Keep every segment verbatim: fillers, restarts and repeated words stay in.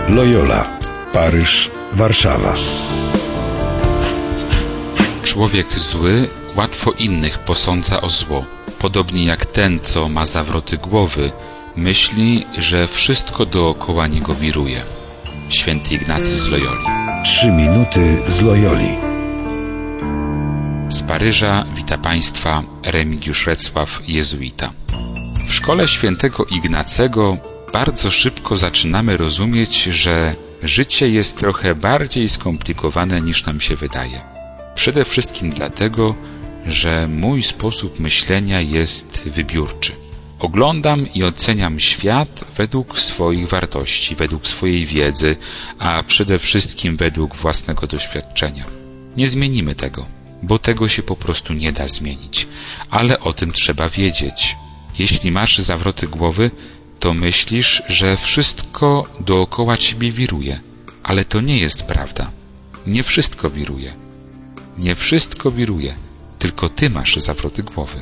Loyola, Paryż, Warszawa. Człowiek zły łatwo innych posądza o zło. Podobnie jak ten, co ma zawroty głowy, myśli, że wszystko dookoła niego wiruje. Święty Ignacy z Loyoli. Trzy minuty z Loyoli. Z Paryża wita Państwa Remigiusz Recław, jezuita. W szkole świętego Ignacego bardzo szybko zaczynamy rozumieć, że życie jest trochę bardziej skomplikowane niż nam się wydaje. Przede wszystkim dlatego, że mój sposób myślenia jest wybiórczy. Oglądam i oceniam świat według swoich wartości, według swojej wiedzy, a przede wszystkim według własnego doświadczenia. Nie zmienimy tego, bo tego się po prostu nie da zmienić, ale o tym trzeba wiedzieć. Jeśli masz zawroty głowy, to myślisz, że wszystko dookoła ciebie wiruje, ale to nie jest prawda. Nie wszystko wiruje. Nie wszystko wiruje, tylko ty masz zawroty głowy.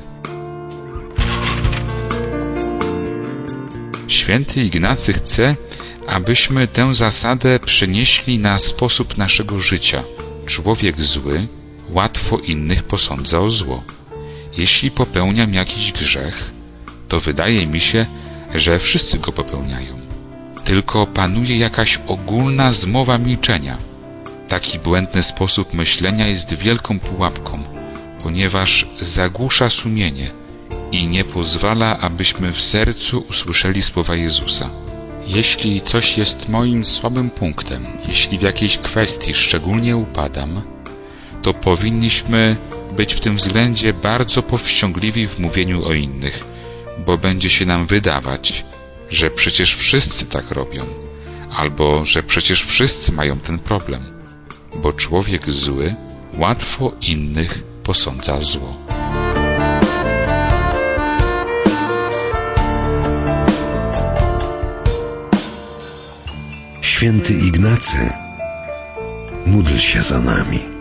Święty Ignacy chce, abyśmy tę zasadę przenieśli na sposób naszego życia. Człowiek zły łatwo innych posądza o zło. Jeśli popełniam jakiś grzech, to wydaje mi się, że wszyscy go popełniają. Tylko panuje jakaś ogólna zmowa milczenia. Taki błędny sposób myślenia jest wielką pułapką, ponieważ zagłusza sumienie i nie pozwala, abyśmy w sercu usłyszeli słowa Jezusa. Jeśli coś jest moim słabym punktem, jeśli w jakiejś kwestii szczególnie upadam, to powinniśmy być w tym względzie bardzo powściągliwi w mówieniu o innych, bo będzie się nam wydawać, że przecież wszyscy tak robią, albo że przecież wszyscy mają ten problem, bo człowiek zły łatwo innych posądza o zło. Święty Ignacy, módl się za nami.